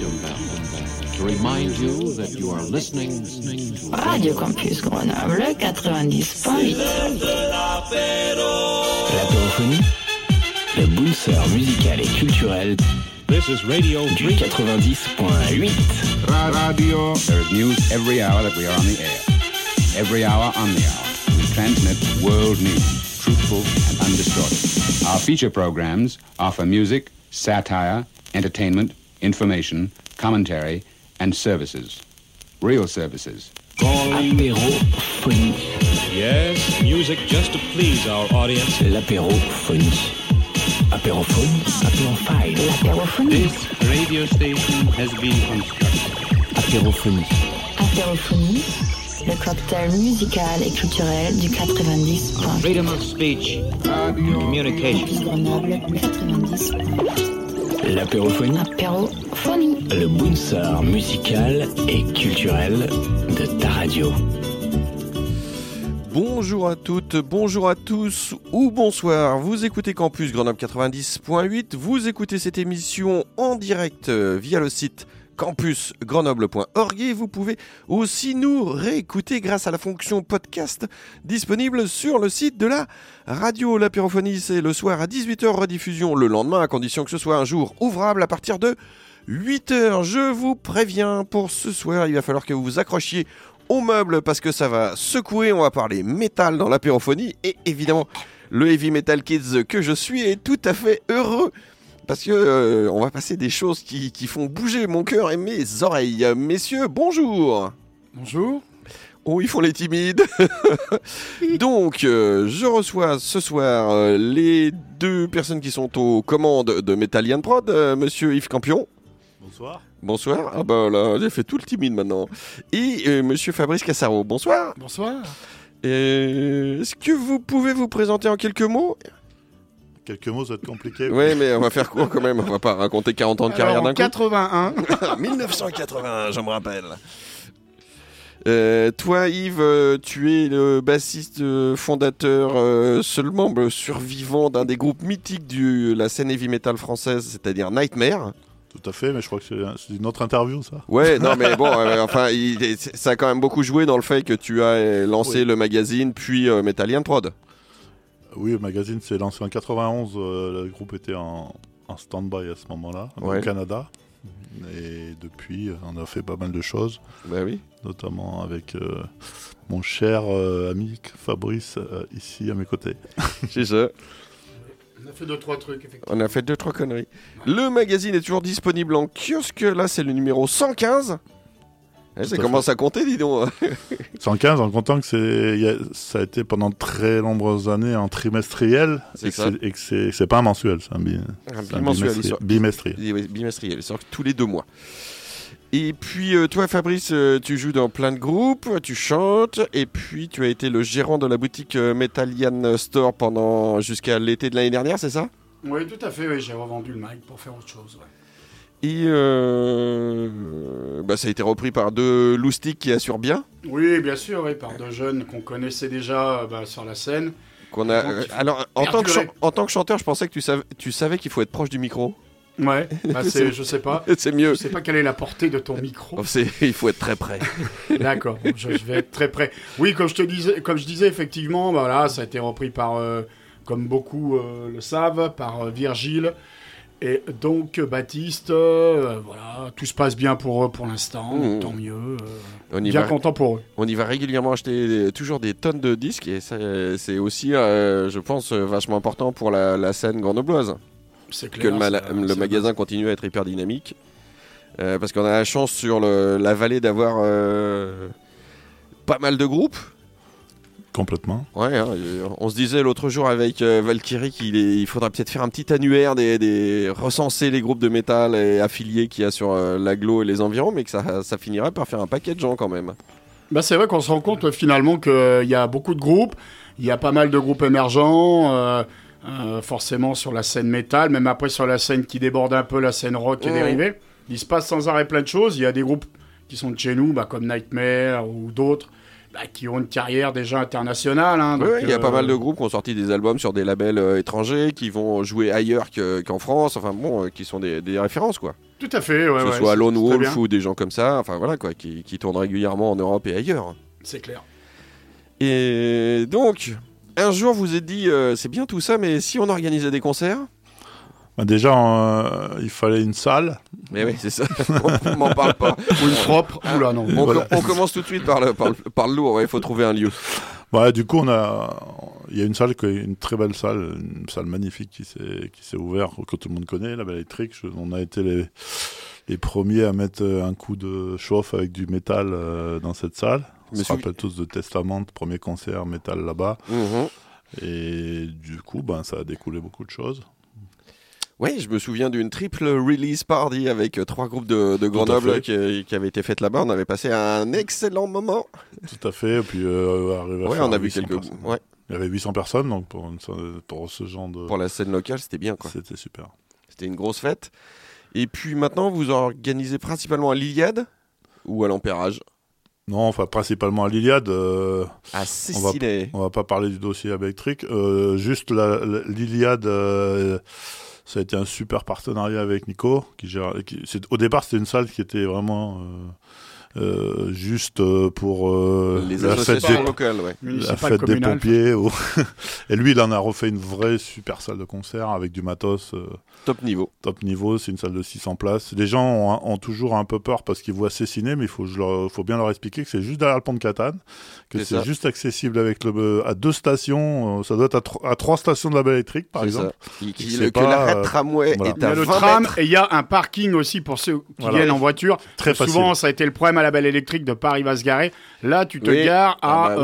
To remind you that you are listening to Radio Campus Grenoble 90.8. L'apérophonie, le booster musical et culturel This is Radio du 90.8. Radio. There is news every hour that we are on the air. Every hour on the hour. We transmit world news, truthful and undistorted. Our feature programs offer music, satire, entertainment, information, commentary, and services. Real services. Apérophonie. Yes, music just to please our audience. L'apérophonie. Apérophone, apérophile. L'apérophonie. This radio station has been constructed. Apérophonie. Apérophonie, le cocktail musical et culturel du 90.8. Freedom of speech, communication. Campus Grenoble 90. L'apérophonie, Apérophonie. le booster musical et culturel de ta radio. Bonjour à toutes, bonjour à tous ou bonsoir. Vous écoutez Campus Grenoble 90.8. Vous écoutez cette émission en direct via le site campusgrenoble.org et vous pouvez aussi nous réécouter grâce à la fonction podcast disponible sur le site de la radio. L'apérophonie, c'est le soir à 18h, rediffusion le lendemain à condition que ce soit un jour ouvrable à partir de 8h. Je vous préviens, pour ce soir, il va falloir que vous vous accrochiez au meuble parce que ça va secouer. On va parler métal dans l'apérophonie et évidemment le Heavy Metal Kids que je suis est tout à fait heureux parce que on va passer des choses qui font bouger mon cœur et mes oreilles. Messieurs, bonjour. Bonjour. Oh, ils font les timides. Donc, je reçois ce soir les deux personnes qui sont aux commandes de Metalian Prod, monsieur Yves Campion. Bonsoir. Bonsoir. Ah bah là, j'ai fait tout le timide maintenant. Et monsieur Fabrice Cassaro. Bonsoir. Bonsoir. Est-ce que vous pouvez vous présenter en quelques mots ? Quelques mots, ça va être compliqué. Oui, mais on va faire court quand même. On va pas raconter 40 ans de carrière Alors, d'un en coup. 81. 1981, je me rappelle. Toi, Yves, tu es le bassiste fondateur, seul membre survivant d'un des groupes mythiques de la scène heavy metal française, c'est-à-dire Nightmare. Tout à fait, mais je crois que c'est une autre interview, ça. Ouais, non, mais bon, enfin, ça a quand même beaucoup joué dans le fait que tu as lancé le magazine, puis Metalian Prod. Oui, le magazine s'est lancé en 91. Le groupe était en stand-by à ce moment-là, au Canada. Et depuis, on a fait pas mal de choses. Bah oui. Notamment avec mon cher ami Fabrice, ici à mes côtés. C'est ça. On a fait 2-3 trucs, effectivement. On a fait 2-3 conneries. Le magazine est toujours disponible en kiosque. Là, c'est le numéro 115. Ça commence à compter, dis donc. 115, en comptant que ça a été pendant très nombreuses années en trimestriel et que c'est pas un mensuel, c'est un bimestriel. Bimestriel, il sort tous les 2 mois. Et puis toi, Fabrice, tu joues dans plein de groupes, tu chantes, et puis tu as été le gérant de la boutique Metalian Store jusqu'à l'été de l'année dernière, c'est ça ? Oui, tout à fait, oui, j'ai revendu le mic pour faire autre chose. Ouais. Et ça a été repris par 2 loustiques qui assurent bien. Oui, bien sûr, oui, par 2 jeunes qu'on connaissait déjà sur la scène. Alors, en tant que chanteur, je pensais que tu savais qu'il faut être proche du micro. Ouais, je sais pas. C'est mieux. Je sais pas quelle est la portée de ton micro. Il faut être très près. D'accord, je vais être très près. Oui, comme je disais, effectivement, ça a été repris par, comme beaucoup le savent, par Virgile. Et donc Baptiste, tout se passe bien pour eux pour l'instant, tant mieux. Content pour eux. On y va régulièrement acheter toujours des tonnes de disques et c'est aussi, je pense, vachement important pour la scène grenobloise. C'est clair. Que le magasin continue à être hyper dynamique. Parce qu'on a la chance sur la vallée d'avoir pas mal de groupes. Complètement. Ouais, on se disait l'autre jour avec Valkyrie qu'il faudrait peut-être faire un petit annuaire, recenser les groupes de métal et affiliés qu'il y a sur l'agglo et les environs, mais que ça finirait par faire un paquet de gens quand même. C'est vrai qu'on se rend compte finalement qu'il y a beaucoup de groupes, il y a pas mal de groupes émergents, forcément sur la scène métal, même après sur la scène qui déborde un peu, la scène rock et dérivée. Il se passe sans arrêt plein de choses, il y a des groupes qui sont de chez nous, comme Nightmare ou d'autres, qui ont une carrière déjà internationale. Il y a pas mal de groupes qui ont sorti des albums sur des labels étrangers, qui vont jouer ailleurs qu'en France, qui sont des références, quoi. Tout à fait, que ce soit Lone Wolf ou des gens comme ça, enfin voilà quoi, qui tournent régulièrement en Europe et ailleurs. C'est clair. Et donc, un jour vous êtes dit, c'est bien tout ça, mais si on organisait des concerts? Déjà, il fallait une salle. Mais oui, c'est ça, on m'en parle pas. Ou une propre, oula non. On commence tout de suite par le lourd, il faut trouver un lieu. Du coup, il y a une salle, une très belle salle, une salle magnifique qui s'est ouverte, que tout le monde connaît, la Belle Électrique. On a été les premiers à mettre un coup de chauffe avec du métal dans cette salle. On se rappelle tous de Testament, premier concert métal là-bas. Et du coup, ça a découlé beaucoup de choses. Oui, je me souviens d'une triple release party avec 3 groupes de Grenoble qui avaient été faites là-bas. On avait passé un excellent moment. Tout à fait. Et puis, on a vu quelques. Ouais. Il y avait 800 personnes, donc pour ce genre de. Pour la scène locale, c'était bien, quoi. C'était super. C'était une grosse fête. Et puis maintenant, vous organisez principalement à l'Iliade ou à l'Empérage? Non, enfin principalement à l'Iliade. À Cécilet. On va pas parler du dossier électrique. Juste l'Iliade. Ça a été un super partenariat avec Nico. Au départ, c'était une salle qui était vraiment juste pour les associations locales, la fête des pompiers. Et lui, il en a refait une vraie super salle de concert avec du matos. Top niveau. C'est une salle de 600 places. Les gens ont toujours un peu peur parce qu'ils voient Cessiné, mais il faut bien leur expliquer que c'est juste derrière le pont de Catane, que c'est juste accessible à 2 stations. Ça doit être à 3 stations de la Belle Électrique, par exemple. Que l'arrêt tramway est à 20 tram mètres. Et il y a un parking aussi pour ceux qui viennent en voiture. Très facile. Souvent, ça a été le problème à la Belle Électrique de pas arriver à se garer. Là, tu te gares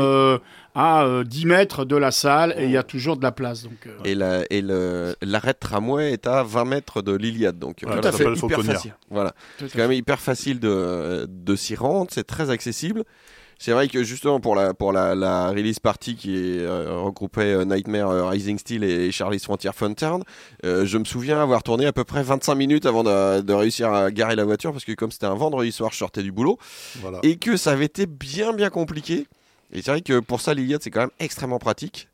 à 10 mètres de la salle et il y a toujours de la place. Donc, Et l'arrêt de tramway est à 20 mètres de l'Iliade. Donc, ça s'appelle Fauconnière. Facile. Voilà. C'est quand même hyper facile de s'y rendre. C'est très accessible. C'est vrai que justement pour la release party qui regroupait Nightmare, Rising Steel et Charlie's Frontier Funturn, je me souviens avoir tourné à peu près 25 minutes avant de réussir à garer la voiture parce que comme c'était un vendredi soir, je sortais du boulot et que ça avait été bien compliqué. Et c'est vrai que pour ça, l'Iliade, c'est quand même extrêmement pratique.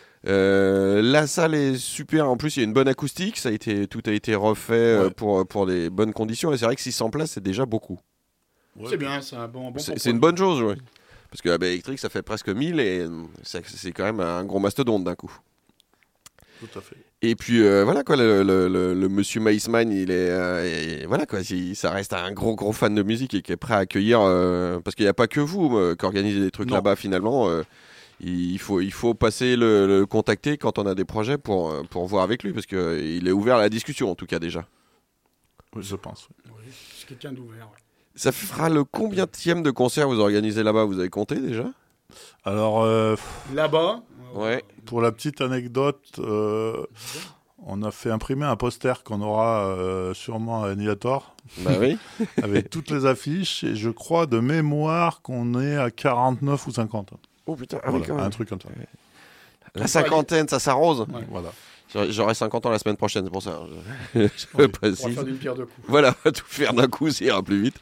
La salle est super. En plus, il y a une bonne acoustique. Tout a été refait pour des bonnes conditions. Et c'est vrai que 600 places, c'est déjà beaucoup. Ouais. C'est bien, c'est un bon c'est une bonne chose, oui. Parce que la Belle Électrique, ça fait presque 1000 et c'est quand même un gros mastodonte d'un coup. Tout à fait. Et puis voilà quoi, le monsieur Maïsman, il est voilà quoi, ça reste un gros fan de musique et qui est prêt à accueillir parce qu'il n'y a pas que vous qui organisez des trucs là-bas finalement. Il faut passer le contacter quand on a des projets pour voir avec lui parce que il est ouvert à la discussion en tout cas déjà. Oui, je pense. Oui, c'est quelqu'un d'ouvert. Ouais. Ça fera le combienième de concert vous organisez là-bas? Vous avez compté déjà? Alors là-bas. Ouais. Pour la petite anecdote, on a fait imprimer un poster qu'on aura sûrement à Annihilator. Bah oui. Avec toutes les affiches et je crois de mémoire qu'on est à 49 ou 50. Oh putain, un truc comme ça. La cinquantaine, ça s'arrose. Ouais. Voilà. J'aurai 50 ans la semaine prochaine, c'est pour ça. Je précise. On va faire d'une pierre deux coups. Voilà, tout faire d'un coup, ça ira plus vite.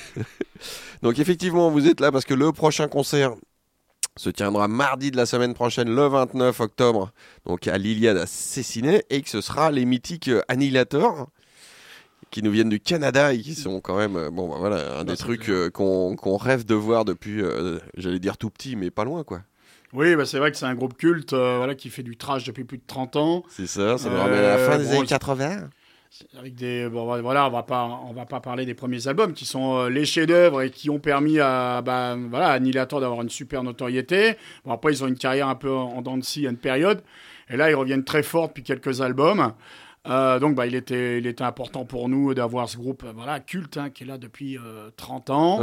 Donc effectivement, vous êtes là parce que le prochain concert se tiendra mardi de la semaine prochaine, le 29 octobre, donc à l'Iliade à Cessiné, et que ce sera les mythiques Annihilator, qui nous viennent du Canada et qui sont quand même un des trucs qu'on rêve de voir depuis, j'allais dire tout petit, mais pas loin quoi. Oui, c'est vrai que c'est un groupe culte qui fait du thrash depuis plus de 30 ans. C'est ça nous ramène à la fin des années 80. Avec on va pas parler des premiers albums qui sont les chefs-d'œuvre et qui ont permis à Annihilator d'avoir une super notoriété. Bon, après ils ont une carrière un peu en dents de scie à une période et là ils reviennent très fort depuis quelques albums. Donc il était important pour nous d'avoir ce groupe culte qui est là depuis 30 ans.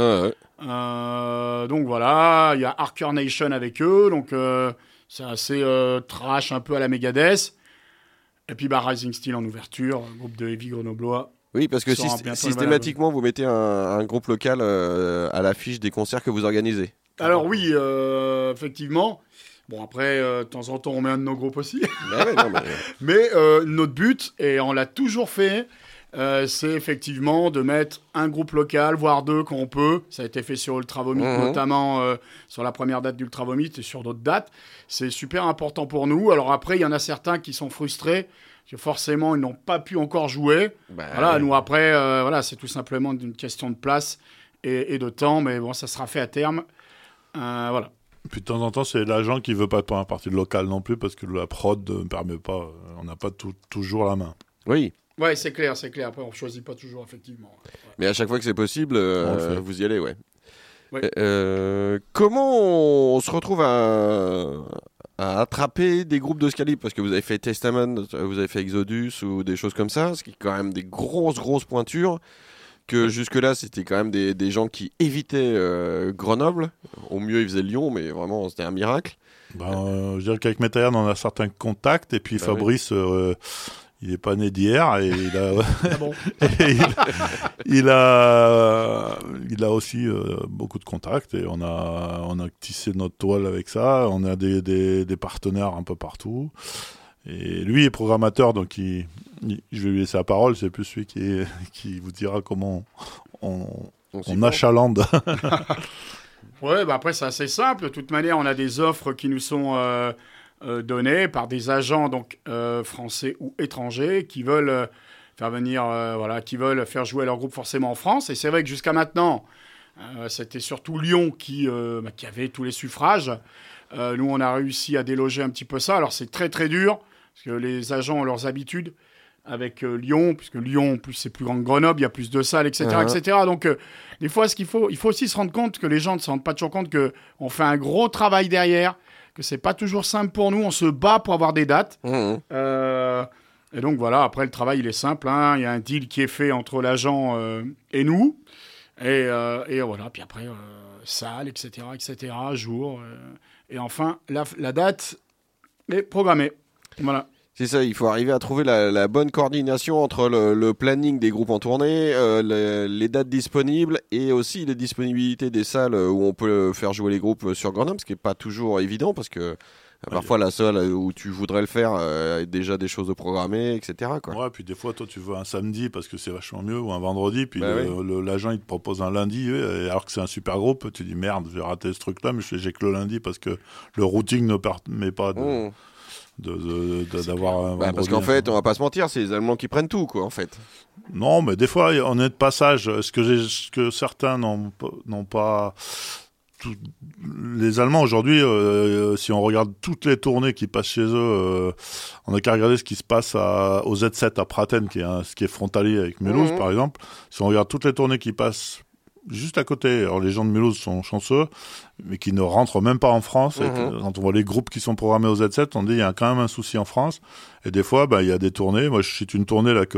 Donc voilà, il y a Hardcore Nation avec eux, donc c'est assez trash un peu à la Megadeth. Et puis Rising Steel en ouverture, groupe de heavy grenoblois. Oui, parce que systématiquement vous mettez un groupe local à l'affiche des concerts que vous organisez. Alors oui, effectivement. Bon, après, de temps en temps, on met un de nos groupes aussi. Mais notre but, et on l'a toujours fait, c'est effectivement de mettre un groupe local, voire 2 quand on peut. Ça a été fait sur Ultra Vomit, notamment sur la première date d'Ultra Vomit et sur d'autres dates. C'est super important pour nous. Alors après, il y en a certains qui sont frustrés que forcément, ils n'ont pas pu encore jouer. Voilà, nous, après, c'est tout simplement une question de place et de temps, mais bon, ça sera fait à terme. Voilà. Puis de temps en temps, c'est l'agent qui veut pas prendre partie de local non plus, parce que la prod ne permet pas, on n'a pas toujours la main. Oui. Ouais, c'est clair. Après, on choisit pas toujours, effectivement. Ouais. Mais à chaque fois que c'est possible, vous y allez, ouais. Oui. Comment on se retrouve à attraper des groupes de ce calibre? Parce que vous avez fait Testament, vous avez fait Exodus ou des choses comme ça, ce qui est quand même des grosses pointures. Que jusque-là, c'était quand même des gens qui évitaient Grenoble. Au mieux, ils faisaient Lyon, mais vraiment, c'était un miracle. Je dirais qu'avec Métaillard, on a certains contacts. Et puis Fabrice, il n'est pas né d'hier. Et il a, il a aussi beaucoup de contacts. Et on a tissé notre toile avec ça. On a des partenaires un peu partout. Et lui est programmateur, donc je vais lui laisser la parole. C'est plus lui qui vous dira comment on achalande. Ouais, après c'est assez simple. De toute manière, on a des offres qui nous sont données par des agents donc français ou étrangers qui veulent faire venir, qui veulent faire jouer leur groupe forcément en France. Et c'est vrai que jusqu'à maintenant, c'était surtout Lyon qui avait tous les suffrages. Nous, on a réussi à déloger un petit peu ça. Alors c'est très très dur. Parce que les agents ont leurs habitudes avec Lyon, puisque Lyon, en plus, c'est plus grand que Grenoble, il y a plus de salles, etc. etc. Donc, des fois, il faut aussi se rendre compte que les gens ne se rendent pas toujours compte qu'on fait un gros travail derrière, que c'est pas toujours simple pour nous. On se bat pour avoir des dates. Et donc, voilà, après, le travail, il est simple. Il y a un deal qui est fait entre l'agent et nous. Et voilà, puis après, salle, etc., jour. Et enfin, la date est programmée. Voilà. C'est ça, il faut arriver à trouver la bonne coordination entre le planning des groupes en tournée, les dates disponibles et aussi les disponibilités des salles où on peut faire jouer les groupes sur Grenoble, ce qui n'est pas toujours évident parce que parfois la salle où tu voudrais le faire a déjà des choses de programmer, etc. quoi. Ouais, puis des fois, toi, tu veux un samedi parce que c'est vachement mieux ou un vendredi, puis l'agent, il te propose un lundi, alors que c'est un super groupe, tu dis merde, j'ai raté ce truc-là, mais j'ai que le lundi parce que le routing ne permet pas d'avoir un parce qu'en fait, on va pas se mentir, c'est les Allemands qui prennent tout, quoi, en fait. Non, mais des fois, on est de passage. Ce que certains n'ont pas... Les Allemands, aujourd'hui, si on regarde toutes les tournées qui passent chez eux, on n'a qu'à regarder ce qui se passe au Z7 à Praten, qui est frontalier avec Mulhouse, par exemple. Si on regarde toutes les tournées qui passent juste à côté, alors les gens de Mulhouse sont chanceux, mais qui ne rentrent même pas en France. Et quand on voit les groupes qui sont programmés au Z7, on dit il y a quand même un souci en France. Et des fois, il y a des tournées. Moi, je cite une tournée là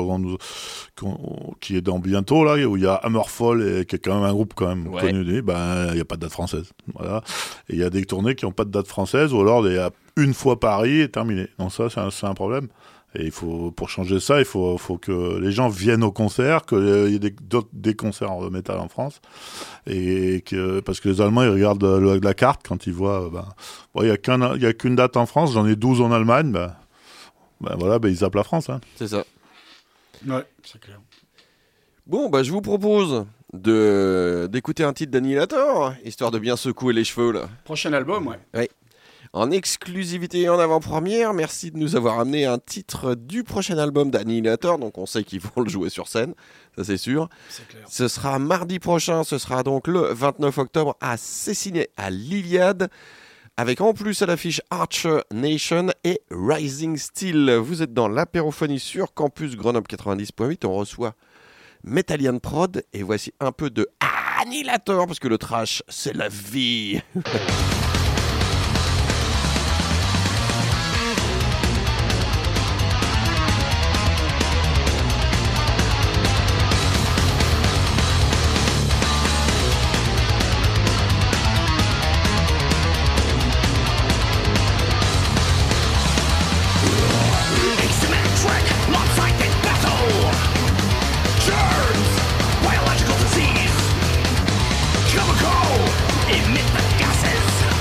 qui est dans bientôt là, où il y a Hammerfall et qui est quand même un groupe quand même connu. Il n'y a pas de date française. Voilà. Et il y a des tournées qui n'ont pas de date française, ou alors il y a une fois Paris et terminé. Donc ça, c'est un problème. Et pour changer ça, il faut que les gens viennent au concert, qu'il y ait des concerts en métal en France. Parce que les Allemands, ils regardent la carte quand ils voient, il y a qu'une date en France, j'en ai 12 en Allemagne, ils zappent la France, hein. C'est ça. Ouais, c'est clair. Bon, je vous propose d'écouter un titre d'Annihilator, histoire de bien secouer les cheveux, là. Prochain album, ouais. Ouais. En exclusivité et en avant-première, merci de nous avoir amené un titre du prochain album d'Annihilator, donc on sait qu'ils vont le jouer sur scène, ça c'est sûr. C'est clair. Ce sera mardi prochain, ce sera donc le 29 octobre à Cessiné, à l'Iliade, avec en plus à l'affiche Archer Nation et Rising Steel. Vous êtes dans l'apérophonie sur Campus Grenoble 90.8, on reçoit Metallian Prod, et voici un peu de Annihilator, parce que le trash, c'est la vie. Emit the gases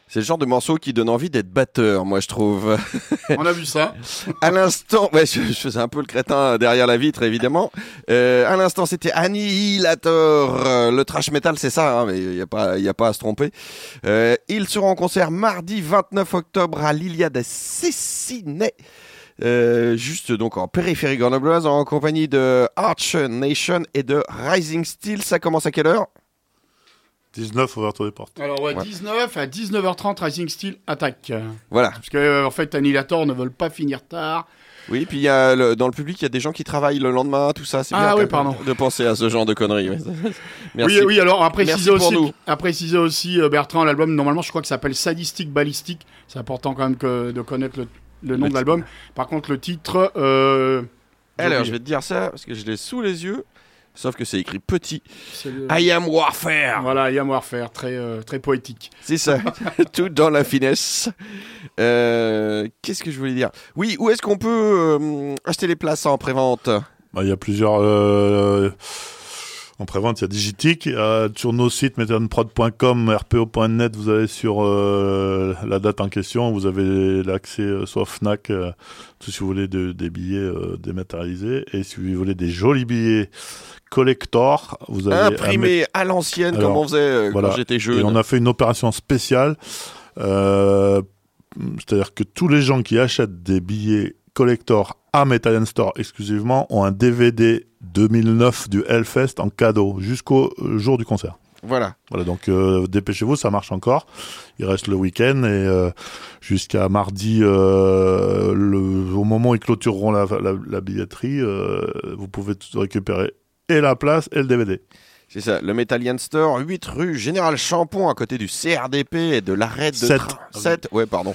C'est le genre de morceau qui donne envie d'être batteur, moi je trouve. On a vu ça. À l'instant, ouais, je faisais un peu le crétin derrière la vitre, évidemment. À l'instant, c'était Annihilator. Le thrash metal, c'est ça, hein, mais il y a pas à se tromper. Ils seront en concert mardi 29 octobre à l'Iliade à Cessinet. Juste donc en périphérie grenobloise, en compagnie de Arch Nation et de Rising Steel. Ça commence à quelle heure ? 19, ouverture des portes. Alors, ouais. 19 à 19h30, Rising Steel attaque. Voilà. Parce que, en fait, Annihilator ne veulent pas finir tard. Oui, puis il y a dans le public, il y a des gens qui travaillent le lendemain, tout ça. C'est bien de penser à ce genre de conneries. Merci. Oui, alors à préciser aussi, Bertrand, l'album, normalement, je crois que ça s'appelle Sadistic Ballistic. C'est important quand même de connaître le nom de l'album. Par contre, le titre... Alors, je vais te dire ça, parce que je l'ai sous les yeux. Sauf que c'est écrit petit. I Am Warfare. Voilà, I Am Warfare, très poétique. C'est ça, tout dans la finesse. Qu'est-ce que je voulais dire ? Oui, où est-ce qu'on peut acheter les places en prévente ? Il y a plusieurs... En prévente, il y a Digitic. Sur nos sites, metalonprod.com, rpo.net, vous allez sur la date en question. Vous avez l'accès soit Fnac, si vous voulez des billets dématérialisés. Et si vous voulez des jolis billets collector, vous avez imprimés à l'ancienne, comme on faisait quand j'étais jeune. Et on a fait une opération spéciale. C'est-à-dire que tous les gens qui achètent des billets collector à Metal Store exclusivement ont un DVD 2009 du Hellfest en cadeau jusqu'au jour du concert. Voilà, donc dépêchez-vous, ça marche encore. Il reste le week-end et jusqu'à mardi, au moment où ils clôtureront la billetterie, vous pouvez récupérer et la place et le DVD. C'est ça, le Metallian Store, 8 rue Général Champon, à côté du CRDP et de l'arrêt de 7, ouais, pardon.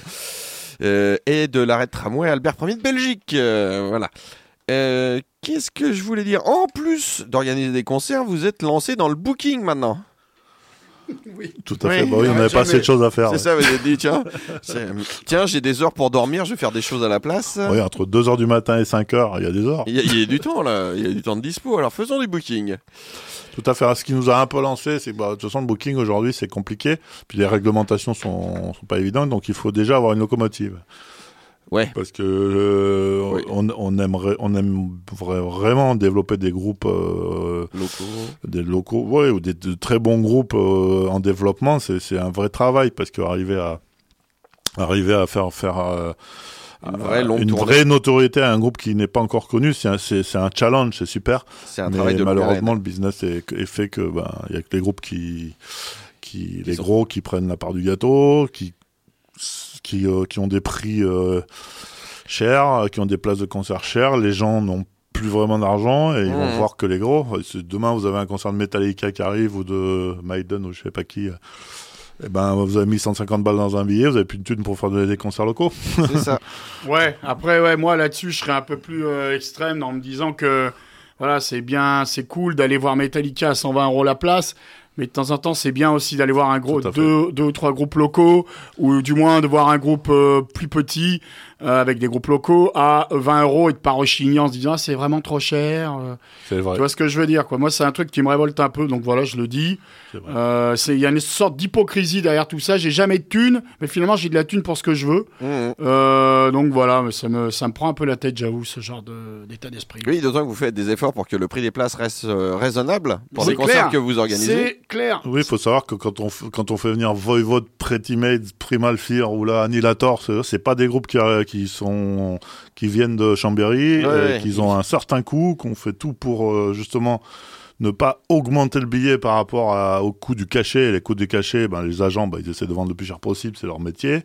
Et de l'arrêt de tramway Albert Ier de Belgique. Voilà. Qu'est-ce que je voulais dire ? En plus d'organiser des concerts, vous êtes lancé dans le booking maintenant. Oui. Tout à fait. Oui, on n'avait pas assez de choses à faire. C'est ça, vous avez dit, tiens, j'ai des heures pour dormir, je vais faire des choses à la place. Oui, entre 2h du matin et 5h, il y a des heures. Il y a du temps, là. Il y a du temps de dispo. Alors, faisons du booking. Tout à fait. Ce qui nous a un peu lancé, c'est que de toute façon, le booking aujourd'hui, c'est compliqué. Puis les réglementations sont pas évidentes, donc il faut déjà avoir une locomotive. Ouais. Parce que on aimerait vraiment développer des groupes locaux, ou de très bons groupes en développement. C'est un vrai travail parce qu'arriver à faire une vraie notoriété à un groupe qui n'est pas encore connu, c'est un challenge, c'est super. C'est un travail de malheureusement, le business est fait que il y a que les groupes gros qui prennent la part du gâteau, qui ont des prix chers, qui ont des places de concert chères. Les gens n'ont plus vraiment d'argent et ils vont voir que les gros. Demain, vous avez un concert de Metallica qui arrive ou de Maiden ou je sais pas qui. Vous avez mis 150 balles dans un billet, vous avez plus de thunes pour faire des concerts locaux. C'est ça. Ouais, après, moi là-dessus, je serais un peu plus extrême en me disant que voilà, c'est cool d'aller voir Metallica à 120 € la place. Mais de temps en temps, c'est bien aussi d'aller voir un gros deux ou trois groupes locaux, ou du moins de voir un groupe plus petit avec des groupes locaux à 20 € et de pas rechigner en se disant c'est vraiment trop cher. C'est vrai. Tu vois ce que je veux dire, quoi. Moi, c'est un truc qui me révolte un peu, donc voilà, je le dis. Il y a une sorte d'hypocrisie derrière tout ça. J'ai jamais de thune, mais finalement, j'ai de la thune pour ce que je veux. Donc voilà, mais ça me prend un peu la tête, j'avoue, ce genre d'état d'esprit. Oui, d'autant que vous faites des efforts pour que le prix des places reste raisonnable pour les concerts que vous organisez. C'est clair. Oui, il faut savoir que quand on fait venir Voivod, Pretty Maids, Primal Fear ou là Annihilator, c'est pas des groupes qui viennent de Chambéry, qui ont un certain coût, qu'on fait tout pour justement ne pas augmenter le billet par rapport au coût du cachet. Les coûts du cachet, les agents, ils essaient de vendre le plus cher possible, c'est leur métier.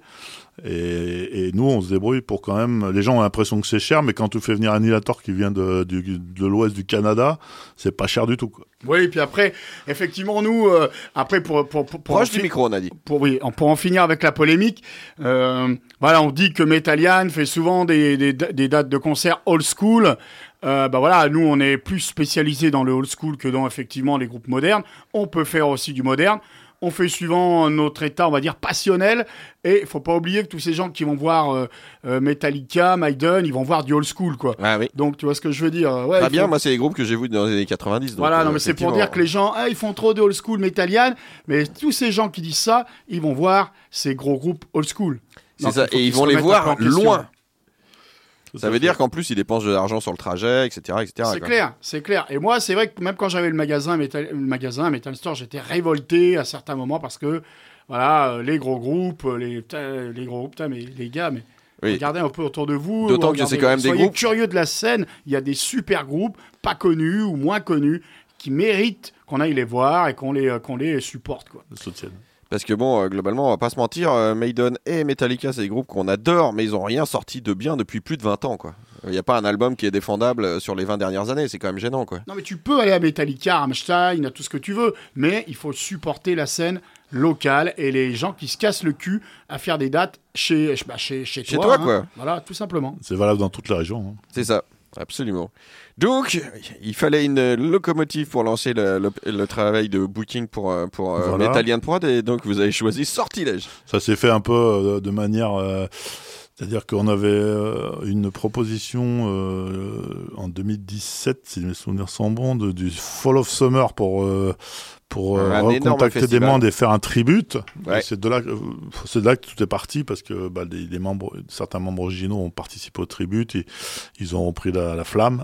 Et nous, on se débrouille pour quand même... Les gens ont l'impression que c'est cher, mais quand tu fais venir Annihilator qui vient de l'ouest du Canada, c'est pas cher du tout, quoi. Oui, et puis après, effectivement, nous, après, pour proche du micro, on a dit. Pour en finir avec la polémique, voilà, on dit que Metallian fait souvent des dates de concert old school. Voilà, nous, on est plus spécialisés dans le old school que dans, effectivement, les groupes modernes. On peut faire aussi du moderne. on fait suivant notre état, on va dire, passionnel. Et il faut pas oublier que tous ces gens qui vont voir Metallica, Maiden, ils vont voir du old school, quoi. Ah oui. Donc, tu vois ce que je veux dire. Ouais, Très bien, moi, c'est les groupes que j'ai vus dans les années 90. Donc, voilà, non, mais c'est pour dire que les gens, ils font trop de old school métallian. Mais tous ces gens qui disent ça, ils vont voir ces gros groupes old school. C'est Donc, ça, il faut et ils qu'ils vont se les remettent voir un peu en question. loin. Ça veut dire qu'en plus, ils dépensent de l'argent sur le trajet, etc. C'est clair, c'est clair. Et moi, c'est vrai que même quand j'avais le magasin Metal Store, j'étais révolté à certains moments parce que, voilà, les gros groupes, les gros groupes, mais les gars, mais oui. regardez un peu autour de vous. D'autant que c'est quand même des groupes. Soyez curieux de la scène. Il y a des super groupes, pas connus ou moins connus, qui méritent qu'on aille les voir et qu'on les supporte, quoi. Le soutien. Parce que bon, globalement, on va pas se mentir, Maiden et Metallica, c'est des groupes qu'on adore, mais ils ont rien sorti de bien depuis plus de 20 ans, quoi. Il n'y a pas un album qui est défendable sur les 20 dernières années, c'est quand même gênant, quoi. Non, mais tu peux aller à Metallica, à Rammstein, à tout ce que tu veux, mais il faut supporter la scène locale et les gens qui se cassent le cul à faire des dates chez toi, quoi. Hein. Voilà, tout simplement. C'est valable dans toute la région. Hein. C'est ça, absolument. Donc, il fallait une locomotive pour lancer le travail de booking pour Voilà. Metallian Prod, et donc vous avez choisi Sortilège. Ça s'est fait un peu de manière... c'est-à-dire qu'on avait une proposition en 2017, si mes souvenirs sont bons, du Fall of Summer pour recontacter des membres et faire un tribute. Ouais. Et c'est de là que tout est parti, parce que certains membres originaux ont participé au tribute, et ils ont repris la flamme.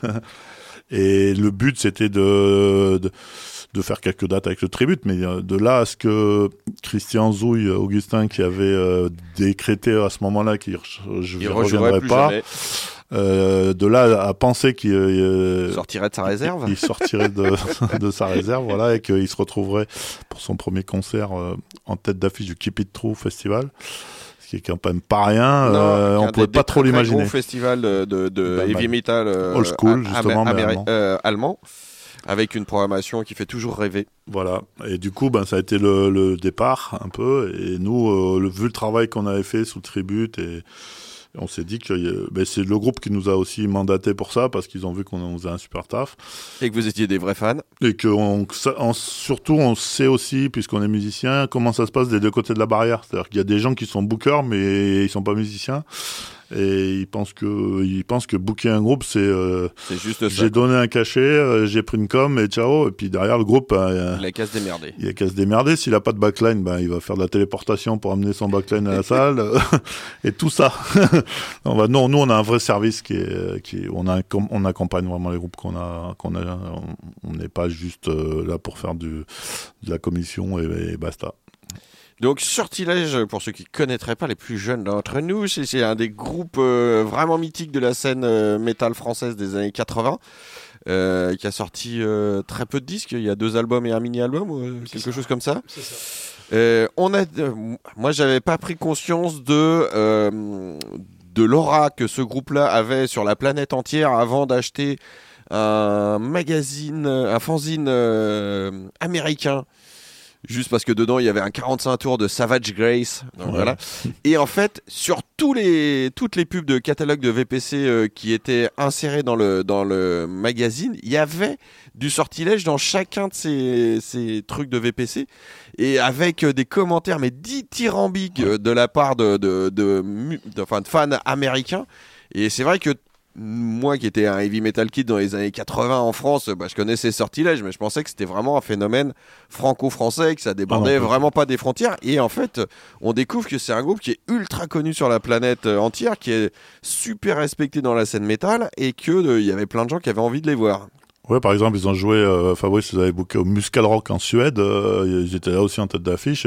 Et le but, c'était de faire quelques dates avec le tribute, mais de là à ce que Christian Zouille, Augustin, qui avait décrété à ce moment-là qu'il ne reviendrait pas, de là à penser qu'il sortirait de sa réserve. Il sortirait de sa réserve, voilà, et qu'il se retrouverait pour son premier concert en tête d'affiche du Keep It True Festival, ce qui est quand même pas rien. On pouvait pas trop l'imaginer. Un gros festival de heavy metal old school, justement, allemand, avec une programmation qui fait toujours rêver. Voilà, et du coup, ça a été le départ un peu, et nous, vu le travail qu'on avait fait sous tribute, et on s'est dit que c'est le groupe qui nous a aussi mandaté pour ça, parce qu'ils ont vu qu'on faisait un super taf. Et que vous étiez des vrais fans. Et que surtout, on sait aussi, puisqu'on est musicien, comment ça se passe des deux côtés de la barrière. C'est-à-dire qu'il y a des gens qui sont bookers, mais ils sont pas musiciens. Et ils pensent que booker un groupe, c'est juste ça. J'ai donné un cachet, j'ai pris une com et ciao. Et puis derrière, le groupe, il a qu'à se démerder. Il a qu'à se démerder. S'il a pas de backline, il va faire de la téléportation pour amener son backline à la salle et tout ça. Non, nous, on a un vrai service on accompagne vraiment les groupes qu'on a. On n'est pas juste là pour faire de la commission et basta. Donc Sortilège, pour ceux qui ne connaîtraient pas, les plus jeunes d'entre nous, c'est un des groupes vraiment mythiques de la scène métal française des années 80, qui a sorti très peu de disques. Il y a 2 albums et un mini-album, quelque chose comme ça. C'est ça. Moi, j'avais pas pris conscience de l'aura que ce groupe-là avait sur la planète entière avant d'acheter un fanzine américain. Juste parce que dedans il y avait un 45 tours de Savage Grace, donc voilà. Et en fait, sur toutes les pubs de catalogue de VPC qui étaient insérées dans le magazine, il y avait du Sortilège dans chacun de ces trucs de VPC, et avec des commentaires mais dithyrambiques de la part de fans américains. Et c'est vrai que moi qui étais un heavy metal kid dans les années 80 en France, je connaissais Sortilège, mais je pensais que c'était vraiment un phénomène franco-français, que ça débordait vraiment pas des frontières. Et en fait, on découvre que c'est un groupe qui est ultra connu sur la planète entière, qui est super respecté dans la scène métal, et qu'il y avait plein de gens qui avaient envie de les voir. Ouais, par exemple, ils ont joué, Fabrice les avait bookés au Muscal Rock en Suède, ils étaient là aussi en tête d'affiche, et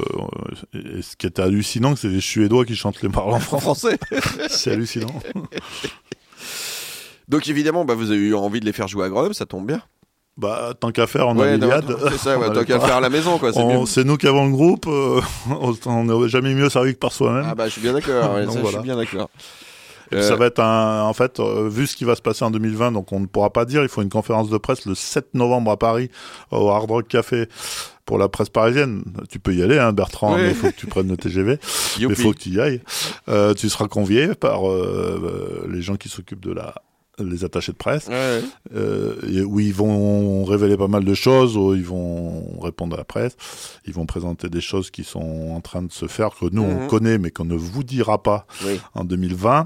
ce qui était hallucinant, c'est les Suédois qui chantent les paroles en français. C'est hallucinant. Donc évidemment, vous avez eu envie de les faire jouer à Grenoble, ça tombe bien. Tant qu'à faire, on a l'Iliade. C'est ça, tant qu'à faire à la maison, quoi. C'est nous qui avons le groupe, on n'est jamais mieux servi que par soi-même. Ah je suis bien d'accord, je suis bien d'accord. Ça va être vu ce qui va se passer en 2020, donc on ne pourra pas dire, il faut une conférence de presse le 7 novembre à Paris, au Hard Rock Café, pour la presse parisienne. Tu peux y aller, Bertrand, mais il faut que tu prennes le TGV. Mais il faut que tu y ailles. Tu seras convié par les gens qui s'occupent de la les attachés de presse, Ouais. où ils vont révéler pas mal de choses, où ils vont répondre à la presse, ils vont présenter des choses qui sont en train de se faire, que nous on connaît mais qu'on ne vous dira pas en 2020.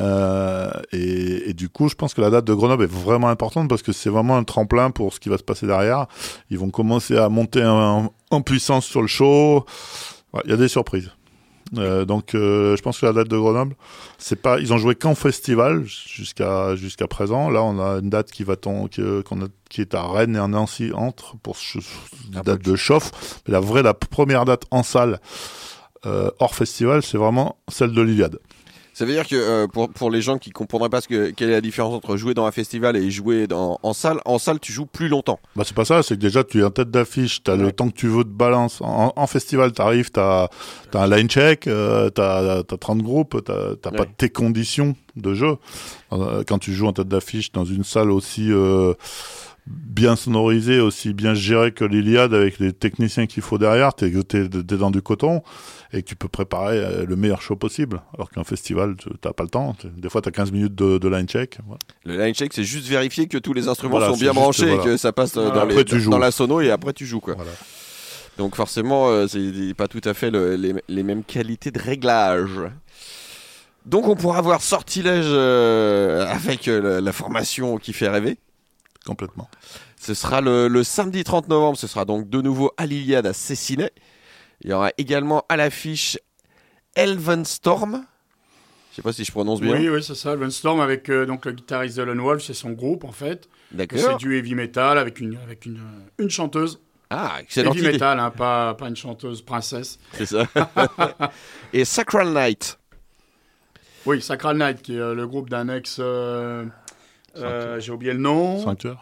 Et du coup, je pense que la date de Grenoble est vraiment importante parce que c'est vraiment un tremplin pour ce qui va se passer derrière. Ils vont commencer à monter en puissance sur le show. Il y a des surprises. Donc je pense que la date de Grenoble, c'est pas, ils ont joué qu'en festival jusqu'à présent. Là, on a une date qui est à Rennes et à Nancy pour une date de chauffe. Mais la première date en salle hors festival, c'est vraiment celle de l'Iliade. Ça veut dire que pour les gens qui comprendraient pas quelle est la différence entre jouer dans un festival et jouer en salle tu joues plus longtemps. Bah c'est pas ça, c'est que déjà tu es en tête d'affiche, t'as le temps que tu veux de balance. En festival, t'arrives, t'as un line check, t'as 30 groupes, t'as pas tes conditions de jeu. Quand tu joues en tête d'affiche dans une salle aussi bien sonorisée, aussi bien gérée que l'Iliade avec les techniciens qu'il faut derrière, t'es dans du coton et que tu peux préparer le meilleur show possible. Alors qu'un festival, t'as pas le temps. Des fois, t'as 15 minutes de line check. Voilà. Le line check, c'est juste vérifier que tous les instruments sont bien branchés et que ça passe dans la sono et après tu joues, quoi. Voilà. Donc forcément, c'est pas tout à fait les mêmes qualités de réglage. Donc on pourra voir Sortilège avec la formation qui fait rêver. Complètement. Ce sera le samedi 30 novembre, ce sera donc de nouveau à l'Iliade à Cessinet. Il y aura également à l'affiche Elvenstorm. Je sais pas si je prononce bien. Oui, c'est ça, Elvenstorm avec donc le guitariste de Lone Wolf, c'est son groupe en fait. D'accord. C'est du heavy metal avec une chanteuse. Ah, excellent. Heavy metal, hein, pas une chanteuse princesse. C'est ça. Et Sacral Night. Oui, Sacral Night, qui est le groupe d'un ex... j'ai oublié le nom. Sanctuaire.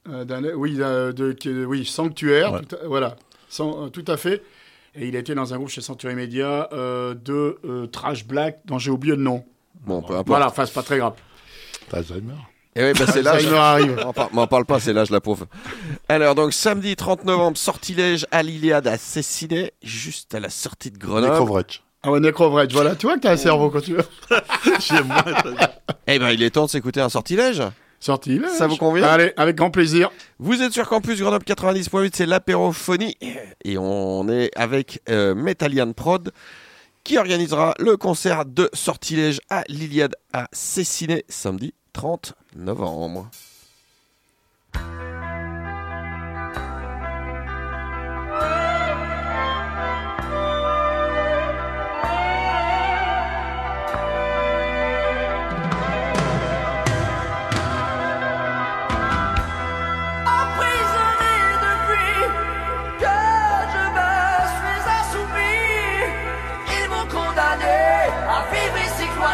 Sanctuaire. Ouais. Voilà, tout à fait. Et il était dans un groupe chez Century Media de Trash Black, dont j'ai oublié le nom. Bon, peu importe. Voilà, enfin, c'est pas très grave. T'as Alzheimer. Et oui, c'est l'âge. Alzheimer arrive. M'en parle pas, c'est l'âge, la pauvre. Alors, donc, samedi 30 novembre, Sortilège à l'Iliade à Cessinet, juste à la sortie de Grenoble. Necrovretch. Ah ouais, Necrovretch, voilà. Tu vois que t'as un cerveau quand tu veux. J'aime moins. Eh ben, il est temps de s'écouter un Sortilège. Sortilège. Ça vous convient ? Allez, avec grand plaisir. Vous êtes sur Campus Grenoble 90.8, c'est l'apérophonie. Et on est avec Metallian Prod qui organisera le concert de Sortilège à l'Iliade à Cessinet samedi 30 novembre.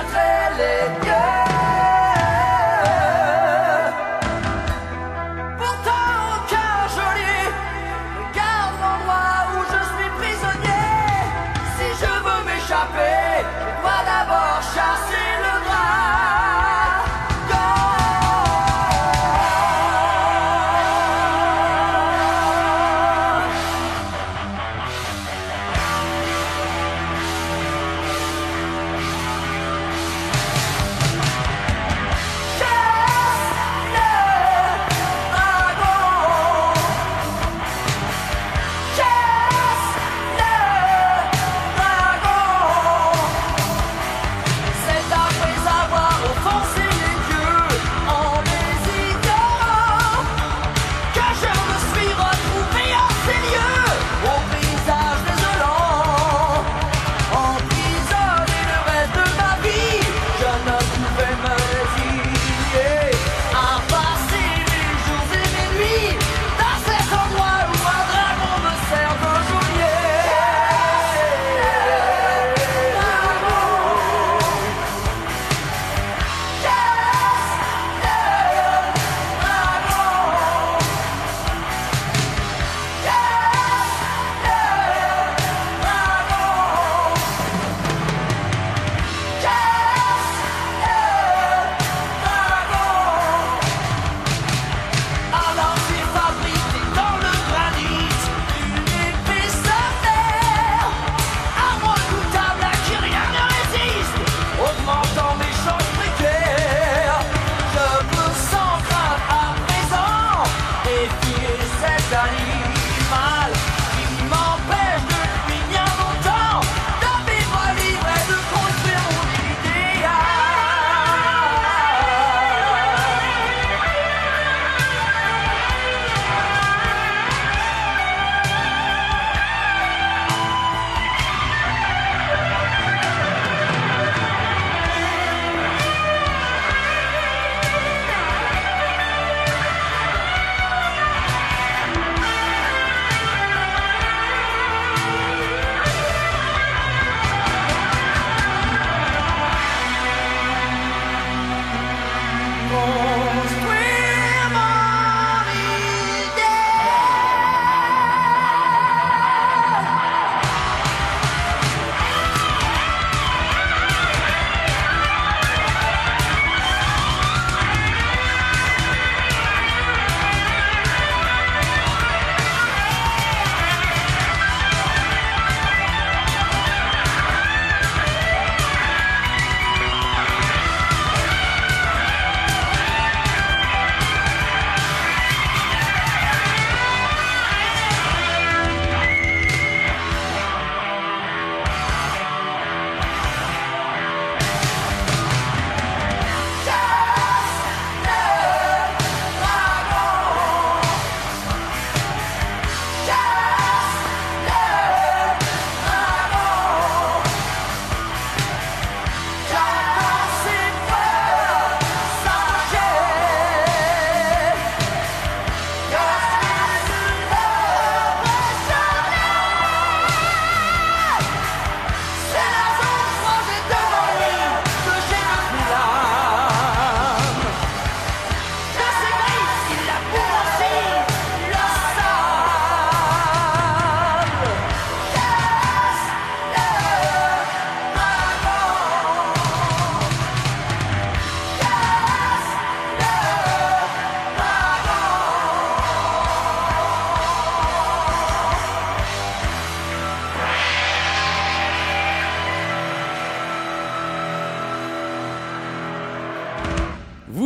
Pour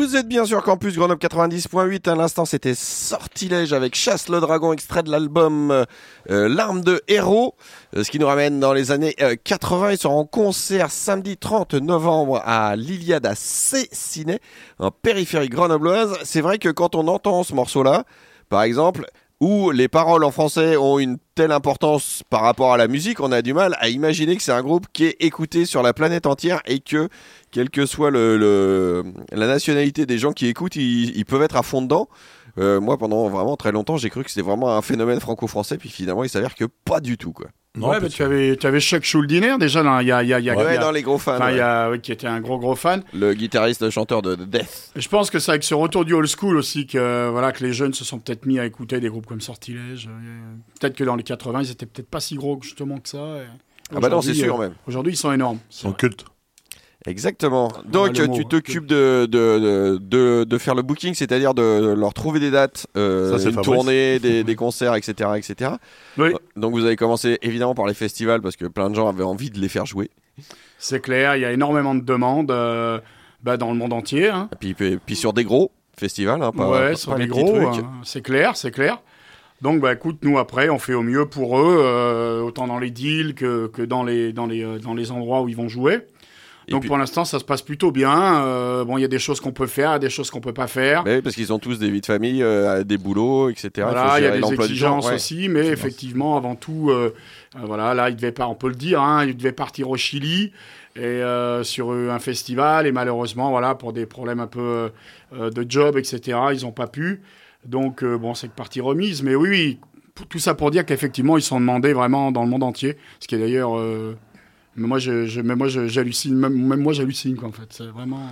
Vous êtes bien sûr Campus Grenoble 90.8. À l'instant, c'était Sortilège avec Chasse le Dragon, extrait de l'album L'arme de héros. Ce qui nous ramène dans les années 80. Ils seront en concert samedi 30 novembre à l'Iliade à Cessiné, en périphérie grenobloise. C'est vrai que quand on entend ce morceau-là, par exemple, où les paroles en français ont une telle importance par rapport à la musique, on a du mal à imaginer que c'est un groupe qui est écouté sur la planète entière et que, quelle que soit la nationalité des gens qui écoutent, ils peuvent être à fond dedans. Moi, pendant vraiment très longtemps, j'ai cru que c'était vraiment un phénomène franco-français, puis finalement, il s'avère que pas du tout, quoi. Non, ouais, mais tu avais Chuck Schuldiner déjà dans dans les gros fans. Qui était un gros fan. Le guitariste, chanteur de Death. Et je pense que c'est avec ce retour du old school aussi que les jeunes se sont peut-être mis à écouter des groupes comme Sortilège. Peut-être que dans les 80, ils étaient peut-être pas si gros justement que ça. Ah bah non, c'est sûr même. Aujourd'hui, ils sont énormes. Ils sont cultes. Exactement. Donc tu t'occupes de faire le booking, c'est-à-dire de leur trouver des dates, une tournée, des concerts, etc., etc. Oui. Donc vous avez commencé évidemment par les festivals parce que plein de gens avaient envie de les faire jouer. C'est clair, il y a énormément de demandes dans le monde entier. Hein. Et puis sur des gros festivals, sur des gros, c'est clair. Donc écoute, nous après on fait au mieux pour eux, autant dans les deals que dans les endroits où ils vont jouer. Donc pour l'instant, ça se passe plutôt bien. Il y a des choses qu'on peut faire, des choses qu'on peut pas faire. Mais parce qu'ils ont tous des vies de famille, des boulots, etc. Voilà, il y a des exigences aussi, mais effectivement, avant tout, là, on peut le dire, il devait partir au Chili et sur un festival, et malheureusement, pour des problèmes un peu de job, etc., ils n'ont pas pu. Donc c'est que partie remise. Mais oui, tout ça pour dire qu'effectivement, ils sont demandés vraiment dans le monde entier, ce qui est d'ailleurs. Mais moi, j'hallucine. Même moi, j'hallucine, quoi, en fait. C'est vraiment.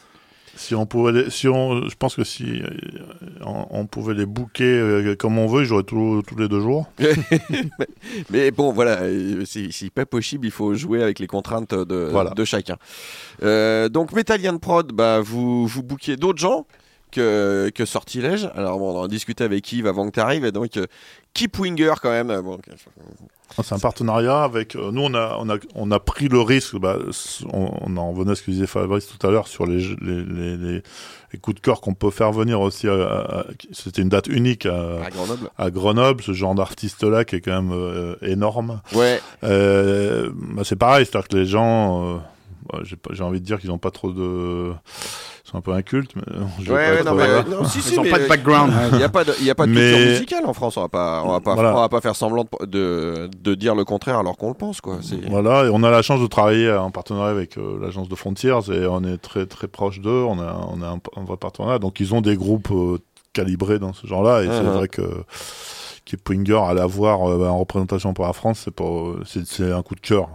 Je pense que si on pouvait les booker comme on veut, ils joueraient tous les 2 jours. mais bon, voilà, c'est pas possible. Il faut jouer avec les contraintes de chacun. Donc, Metallian Prod, vous bookez d'autres gens que Sortilège. Alors, on en discutait avec Yves avant que tu arrives. Et donc, Keep Winger, quand même. C'est un partenariat avec nous. On a pris le risque. On en revenait à ce que disait Fabrice tout à l'heure sur les coups de cœur qu'on peut faire venir aussi. C'était une date unique à Grenoble. Ce genre d'artiste-là qui est quand même énorme. Ouais. C'est pareil, c'est-à-dire que les gens, j'ai envie de dire qu'ils n'ont pas trop de. Ils sont un peu incultes, mais ils n'ont pas de background. Il n'y a pas de culture musicale en France. On va pas faire semblant de dire le contraire alors qu'on le pense, quoi. Voilà, et on a la chance de travailler en partenariat avec l'agence de Frontiers et on est très très proche d'eux. On a un vrai partenariat, donc ils ont des groupes calibrés dans ce genre-là, et c'est vrai que Keep Winger à l'avoir en représentation pour la France, c'est un coup de cœur.